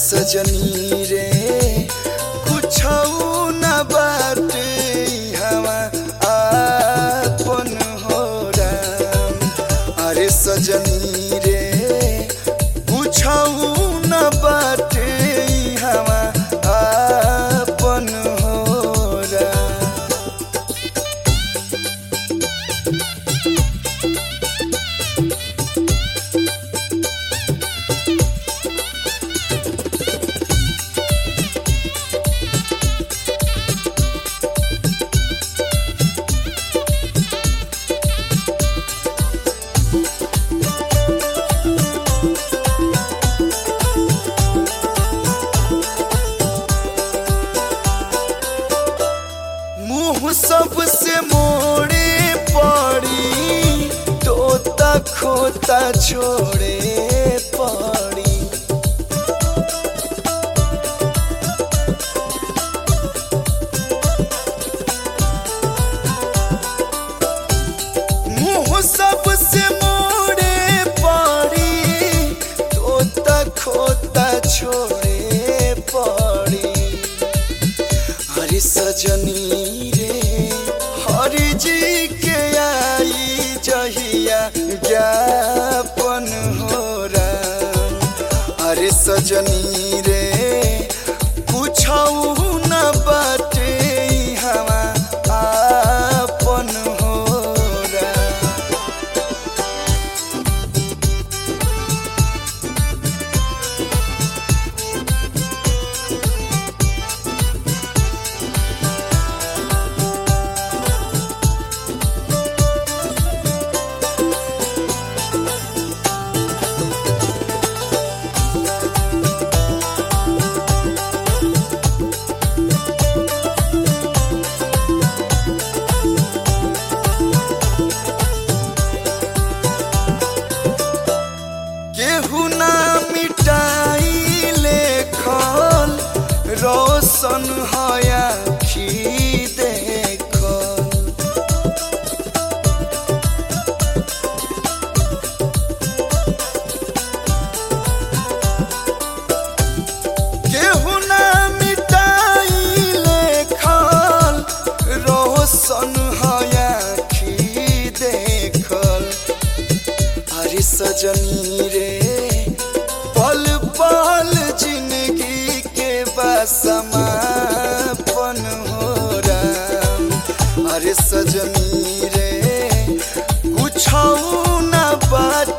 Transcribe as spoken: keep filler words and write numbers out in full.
सजनी रे कुछ न बाटे हवा आपन हो राम। अरे सजनी रे कुछ न बाटे हवा आपन हो राम। मुँह सबसे मोड़े पड़ी तोता खोता छोड़े पड़ी। मुँह सबसे मोड़े पड़ी तोता खोता छोड़े पड़ी। हरी सजनी रे हरि जी के आई जहिया ज्ञापन हो राम। अरे सजनी रे कुछ न बाटे हवा आपन हो राम। केहू ना मिटाई लेखल रोशन हया खी देखल। केहू ना मिटाई लेखल रोशन हया खी देखल। अरे सजनी रे पल पल जिंदगी के समापन हो राम। अरे सजनी रे कुछ न बाटे